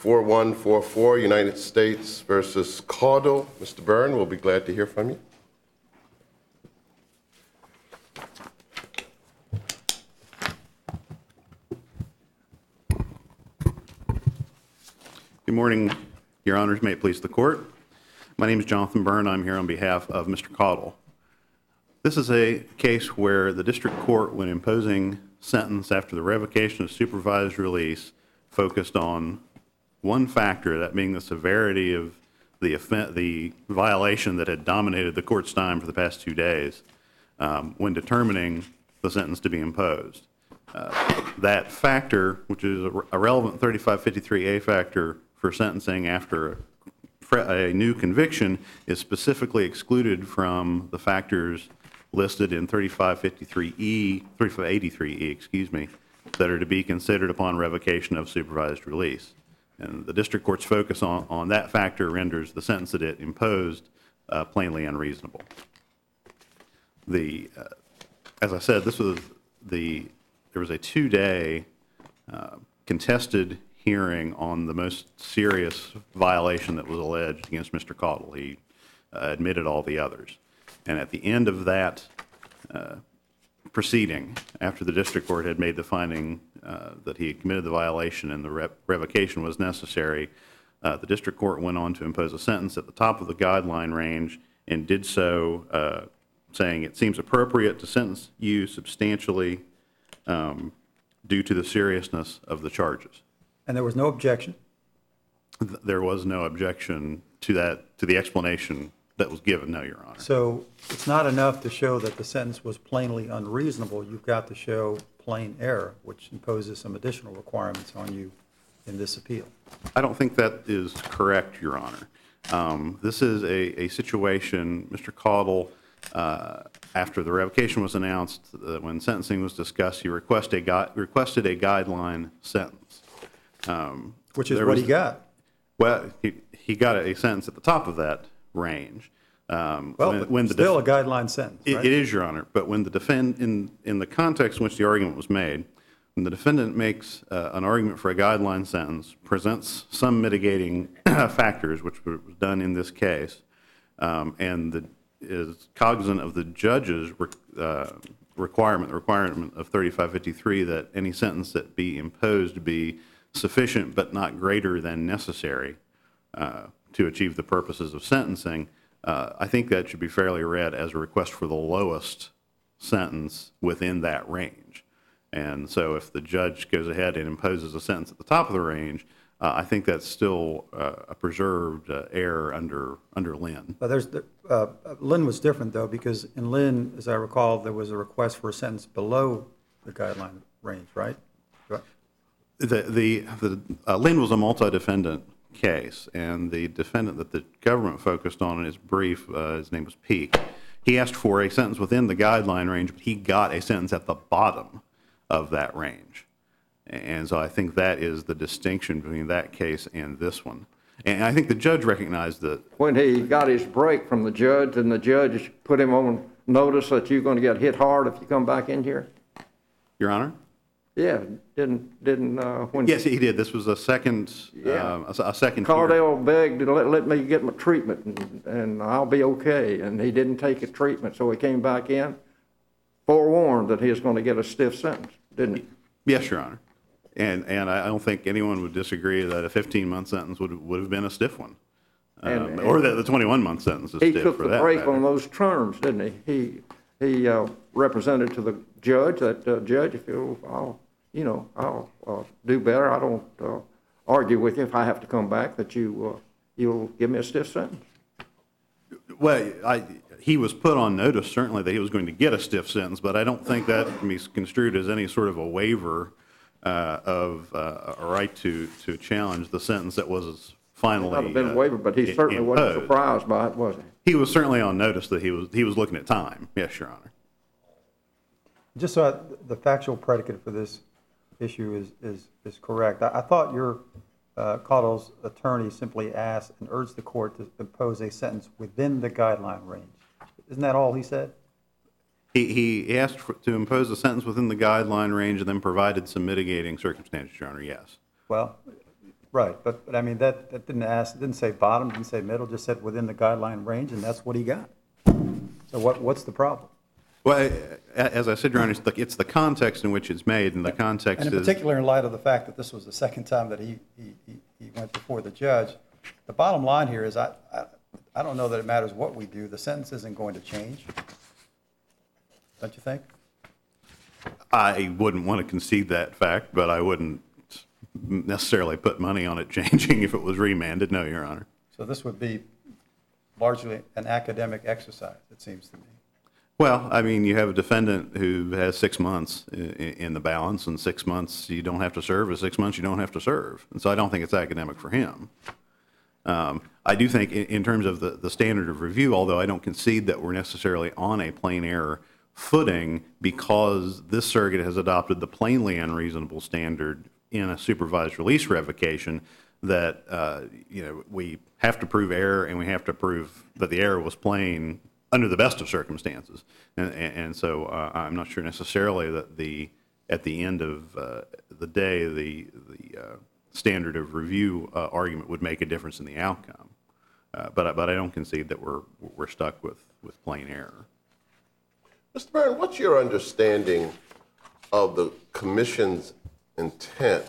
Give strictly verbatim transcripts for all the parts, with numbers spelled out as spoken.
four one four four, United States versus Caudle. Mister Byrne, we'll be glad to hear from you. Good morning, Your Honors. May it please the Court. My name is Jonathan Byrne. I'm here on behalf of Mister Caudle. This is a case where the district court, when imposing sentence after the revocation of supervised release, focused on one factor, that being the severity of the offense, the violation that had dominated the court's time for the past two days um, when determining the sentence to be imposed. Uh, that factor, which is a, a relevant thirty-five fifty-three A factor for sentencing after a, a new conviction, is specifically excluded from the factors listed in thirty-five fifty-three E, thirty-five eighty-three E, excuse me, that are to be considered upon revocation of supervised release. And the district court's focus on, on that factor renders the sentence that it imposed uh, plainly unreasonable. The, uh, as I said, this was the, there was a two-day uh, contested hearing on the most serious violation that was alleged against Mister Caudle. He uh, admitted all the others. And at the end of that uh, proceeding, after the district court had made the finding uh, that he had committed the violation and the rev revocation was necessary, uh, the district court went on to impose a sentence at the top of the guideline range and did so uh, saying it seems appropriate to sentence you substantially um, due to the seriousness of the charges. And there was no objection? Th there was no objection to that, to the explanation that was given, no, Your Honor. So it's not enough to show that the sentence was plainly unreasonable. You've got to show plain error, which imposes some additional requirements on you in this appeal. I don't think that is correct, Your Honor. Um, this is a, a situation, Mister Caudle, uh, after the revocation was announced, uh, when sentencing was discussed, he request a gui requested a guideline sentence. Um, Which is there what was- he got. Well, he, he got a sentence at the top of that range. Um, Well, when, but when the still a def- guideline sentence, It, right? it is, Your Honor, but when the defend in in the context in which the argument was made, when the defendant makes uh, an argument for a guideline sentence, presents some mitigating factors, which was done in this case, um, and the, is cognizant of the judge's re, uh, requirement, the requirement of thirty-five fifty-three that any sentence that be imposed be sufficient but not greater than necessary uh, to achieve the purposes of sentencing. Uh, I think that should be fairly read as a request for the lowest sentence within that range. And so if the judge goes ahead and imposes a sentence at the top of the range, uh, I think that's still uh, a preserved uh, error under under Lynn. But there's, the- uh, Lynn was different, though, because in Lynn, as I recall, there was a request for a sentence below the guideline range, right? Right. The, the, the uh, Lynn was a multi-defendant case, and the defendant that the government focused on in his brief, uh, his name was Peek, he asked for a sentence within the guideline range, but he got a sentence at the bottom of that range. And so I think that is the distinction between that case and this one. And I think the judge recognized that. When he got his break from the judge, and the judge put him on notice that you're going to get hit hard if you come back in here? Your Honor? Yeah, didn't, didn't, uh, when. Yes, he did. This was a second, Yeah. um, a, a second hearing. Cardell begged to let, let me get my treatment, and, and I'll be okay, and he didn't take his treatment, so he came back in, forewarned that he was going to get a stiff sentence, didn't he? Yes, Your Honor. And, and I don't think anyone would disagree that a fifteen-month sentence would, would have been a stiff one. Um, And- or that the twenty-one-month sentence is He stiff took for the that break matter. on those terms, didn't he? He, he uh, represented to the judge that, uh, Judge, if you, I'll, you know, I'll uh, do better. I don't uh, argue with you if I have to come back, that you, uh, you'll give me a stiff sentence. Well, I, he was put on notice, certainly, that he was going to get a stiff sentence, but I don't think that can be construed as any sort of a waiver uh, of uh, a right to, to challenge the sentence that was finally Might have been a uh, waiver, but he i- certainly wasn't imposed. surprised by it, was he? He was certainly on notice that he was, he was looking at time. Yes, Your Honor. Just so I- the factual predicate for this issue is, is, is correct. I, I thought your, uh, Caudle's attorney simply asked and urged the court to impose a sentence within the guideline range. Isn't that all he said? He, he asked for, to impose a sentence within the guideline range and then provided some mitigating circumstances, Your Honor, yes. Well, Right, but, but I mean, that, that didn't ask, didn't say bottom, didn't say middle, just said within the guideline range, and that's what he got. So what, what's the problem? Well, a- as I said, Your Honor, it's the, it's the context in which it's made, and the context And in is... particular, in light of the fact that this was the second time that he, he, he- he went before the judge, the bottom line here is I, I, I don't know that it matters what we do, the sentence isn't going to change. Don't you think? I wouldn't want to concede that fact, but I wouldn't necessarily put money on it changing if it was remanded, no, Your Honor. So this would be largely an academic exercise, it seems to me. Well, I mean, you have a defendant who has six months i- i- in the balance, and six months you don't have to serve, and six months you don't have to serve. And so I don't think it's academic for him. Um, I do think in, in terms of the, the standard of review, although I don't concede that we're necessarily on a plain error footing, because this circuit has adopted the plainly unreasonable standard in a supervised release revocation, that, uh, you know, we have to prove error, and we have to prove that the error was plain under the best of circumstances. And, and, and so uh, I'm not sure necessarily that the, at the end of uh, the day, the, the uh, standard of review uh, argument would make a difference in the outcome. Uh, but, I- but I don't concede that we're, we're stuck with, with plain error. Mister Byrne, what's your understanding of the commission's intent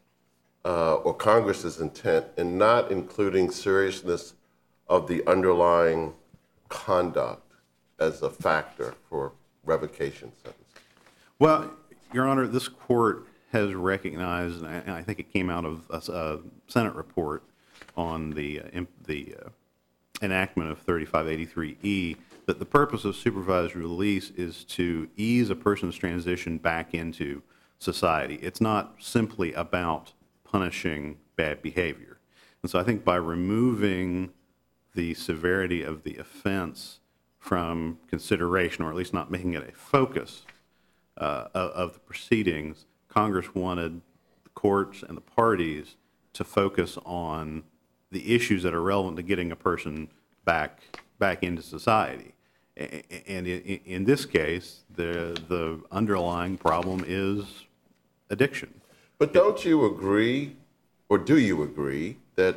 uh, or Congress's intent in not including seriousness of the underlying conduct as a factor for revocation sentences? Well, Your Honor, this court has recognized, and I, and I think it came out of a, a Senate report on the, uh, imp- the uh, enactment of thirty-five eighty-three E, that the purpose of supervised release is to ease a person's transition back into society. It's not simply about punishing bad behavior. And so I think by removing the severity of the offense from consideration, or at least not making it a focus uh, of, of the proceedings, Congress wanted the courts and the parties to focus on the issues that are relevant to getting a person back back into society. A- a- And in, in this case, the the underlying problem is addiction. But don't you agree, or do you agree, that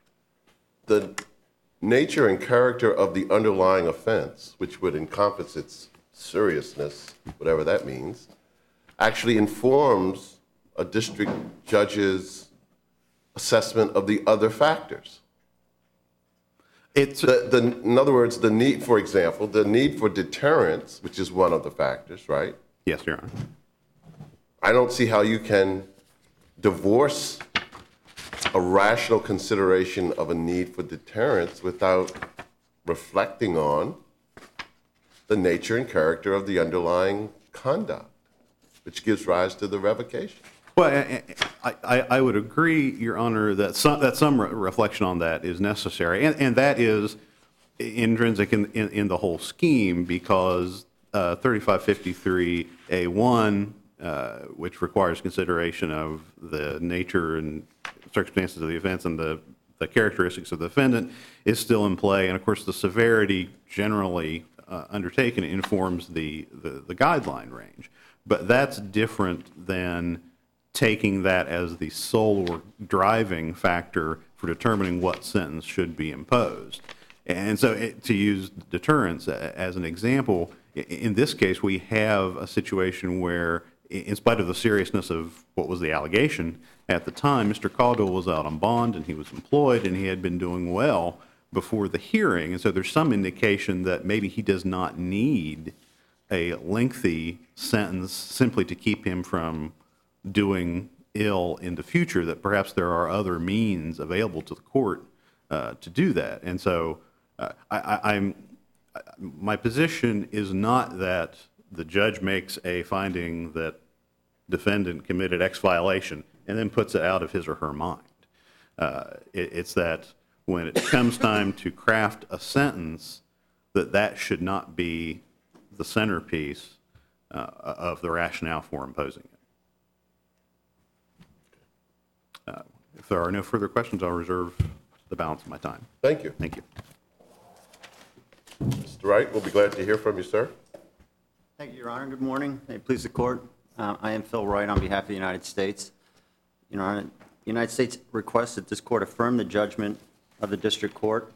the nature and character of the underlying offense, which would encompass its seriousness, whatever that means, actually informs a district judge's assessment of the other factors? It's The, the, in other words, the need, for example, the need for deterrence, which is one of the factors, right? yes, Your Honor. I don't see how you can divorce a rational consideration of a need for deterrence without reflecting on the nature and character of the underlying conduct, which gives rise to the revocation. Well, I, I, I would agree, Your Honor, that some, that some re- reflection on that is necessary, and, and that is intrinsic in, in, in the whole scheme, because uh, thirty-five fifty-three A one, uh, which requires consideration of the nature and circumstances of the offense and the, the characteristics of the defendant, is still in play, and of course the severity generally uh, undertaken informs the, the, the guideline range. But that's different than taking that as the sole or driving factor for determining what sentence should be imposed. And so it, to use deterrence a- as an example, i- in this case, we have a situation where, i- in spite of the seriousness of what was the allegation at the time, Mister Caldwell was out on bond and he was employed and he had been doing well before the hearing. And so there's some indication that maybe he does not need a lengthy sentence simply to keep him from doing ill in the future, that perhaps there are other means available to the court uh, to do that. And so uh, I, I, I'm, my position is not that the judge makes a finding that defendant committed X violation and then puts it out of his or her mind. Uh, it, it's that when it comes time to craft a sentence, that that should not be the centerpiece uh, of the rationale for imposing it. Uh, If there are no further questions, I'll reserve the balance of my time. Thank you. Thank you. Mister Wright, we'll be glad to hear from you, sir. Thank you, Your Honor. Good morning. May it please the court. Uh, I am Phil Wright on behalf of the United States. Your Honor, The United States requests that this court affirm the judgment of the district court.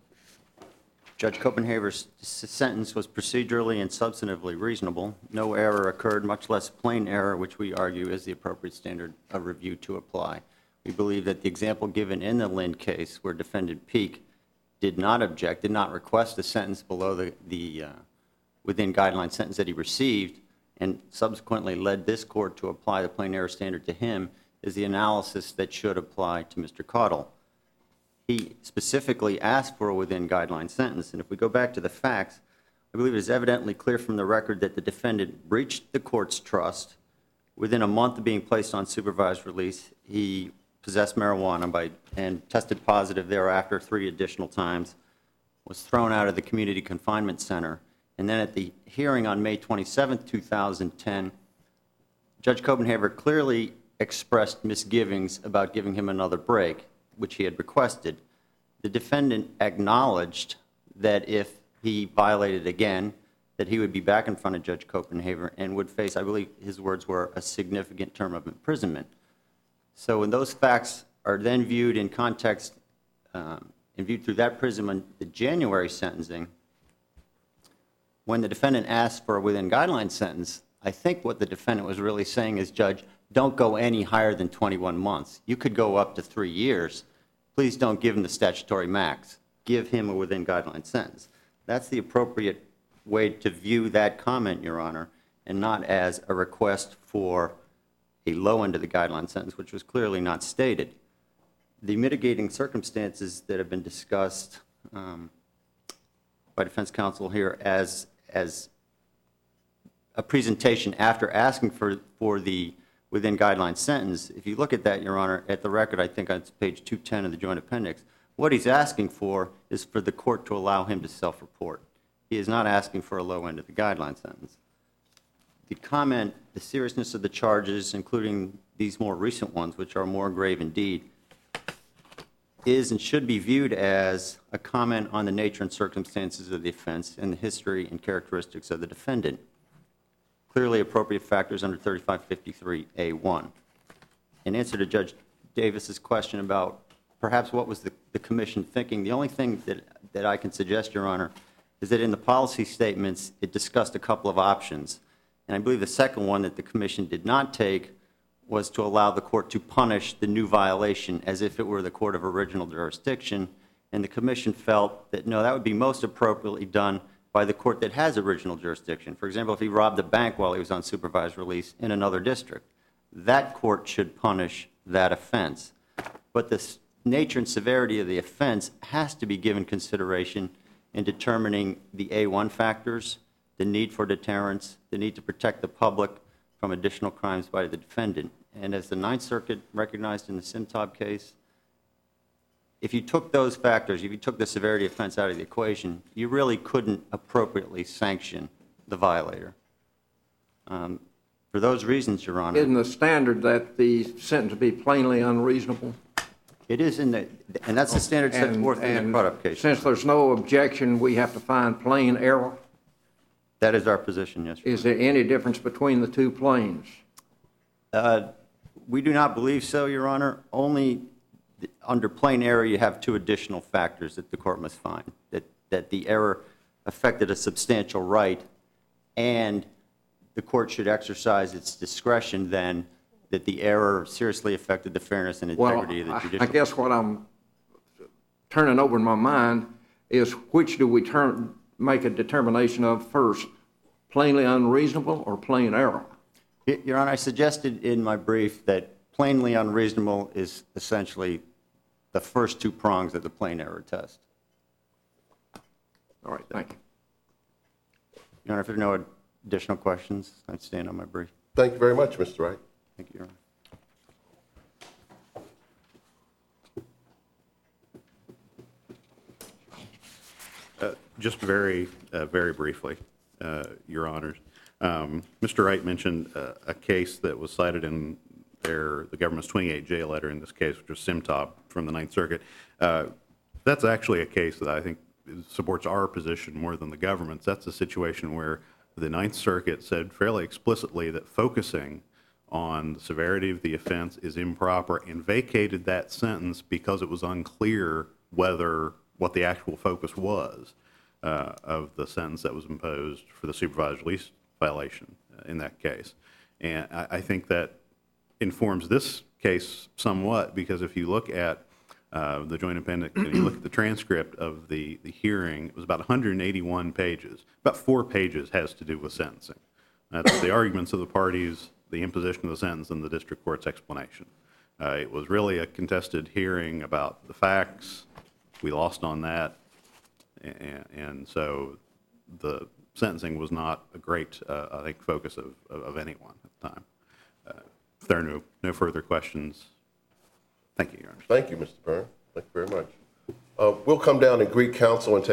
Judge Copenhaver's s- sentence was procedurally and substantively reasonable. No error occurred, much less plain error, which we argue is the appropriate standard of review to apply. We believe that the example given in the Lind case, where Defendant Peek did not object, did not request a sentence below the, the uh, within guideline sentence that he received, and subsequently led this court to apply the plain error standard to him, is the analysis that should apply to Mister Caudill. He specifically asked for a within guideline sentence, and if we go back to the facts, I believe it is evidently clear from the record that the defendant breached the court's trust. Within a month of being placed on supervised release, he possessed marijuana by, and tested positive thereafter three additional times, was thrown out of the community confinement center, and then at the hearing on May twenty-seventh, two thousand ten, Judge Copenhaver clearly expressed misgivings about giving him another break, which he had requested. The defendant acknowledged that if he violated again, that he would be back in front of Judge Copenhaver and would face, I believe his words were, a significant term of imprisonment. So when those facts are then viewed in context um, and viewed through that prism on the January sentencing, when the defendant asked for a within guideline sentence, I think what the defendant was really saying is, Judge, don't go any higher than twenty-one months. You could go up to three years. Please don't give him the statutory max. Give him a within guideline sentence. That's the appropriate way to view that comment, Your Honor, and not as a request for a low end of the guideline sentence, which was clearly not stated. The mitigating circumstances that have been discussed um, by defense counsel here as, as a presentation after asking for, for the within guideline sentence, if you look at that, Your Honor, at the record, I think on page two ten of the joint appendix, what he's asking for is for the court to allow him to self-report. He is not asking for a low end of the guideline sentence. The comment, the seriousness of the charges, including these more recent ones, which are more grave indeed, is and should be viewed as a comment on the nature and circumstances of the offense and the history and characteristics of the defendant. Clearly appropriate factors under thirty-five fifty-three A one. In answer to Judge Davis's question about perhaps what was the, the commission thinking, the only thing that, that I can suggest, Your Honor, is that in the policy statements, it discussed a couple of options. And I believe the second one that the commission did not take was to allow the court to punish the new violation as if it were the court of original jurisdiction. And the commission felt that, no, that would be most appropriately done by the court that has original jurisdiction. For example, if he robbed a bank while he was on supervised release in another district, that court should punish that offense. But the nature and severity of the offense has to be given consideration in determining the A one factors, the need for deterrence, the need to protect the public from additional crimes by the defendant. And as the Ninth Circuit recognized in the Simtob case, if you took those factors, if you took the severity of offense out of the equation, you really couldn't appropriately sanction the violator. Um, for those reasons, Your Honor. Isn't the standard that the sentence be plainly unreasonable? It is in the, and that's the standard set And- forth in the and Crudup case. Since there's no objection, we have to find plain error. That is our position, yes, Your Is there any difference between the two planes? Uh, We do not believe so, Your Honor. Only th- under plain error, you have two additional factors that the court must find, that, that the error affected a substantial right, and the court should exercise its discretion then that the error seriously affected the fairness and Well, integrity of the I- judicial. I guess what I'm turning over in my mind is which do we turn, make a determination of first, plainly unreasonable or plain error? Y- Your Honor, I suggested in my brief that plainly unreasonable is essentially the first two prongs of the plain error test. All right, thank you. Your Honor, if there are no additional questions, I'd stand on my brief. Thank you very much, Mister Wright. Thank you, Your Honor. Just very, uh, very briefly, uh, Your Honors. Um, Mister Wright mentioned uh, a case that was cited in their, the government's twenty-eight J letter in this case, which was Simtob from the Ninth Circuit. Uh, That's actually a case that I think supports our position more than the government's. That's a situation where the Ninth Circuit said fairly explicitly that focusing on the severity of the offense is improper and vacated that sentence because it was unclear whether what the actual focus was uh, of the sentence that was imposed for the supervised release violation uh, in that case. And I, I think that informs this case somewhat, because if you look at uh, the joint appendix and you look at the transcript of the, the hearing, it was about one hundred eighty-one pages. About four pages has to do with sentencing. That's the arguments of the parties, the imposition of the sentence, and the district court's explanation. Uh, it was really a contested hearing about the facts. We lost on that, and, and so the sentencing was not a great, uh, I think, focus of, of, of anyone at the time. Uh, if there are no, no further questions, thank you, Your Honor. Thank you, Mister Byrne. Thank you very much. Uh, We'll come down and greet counsel and take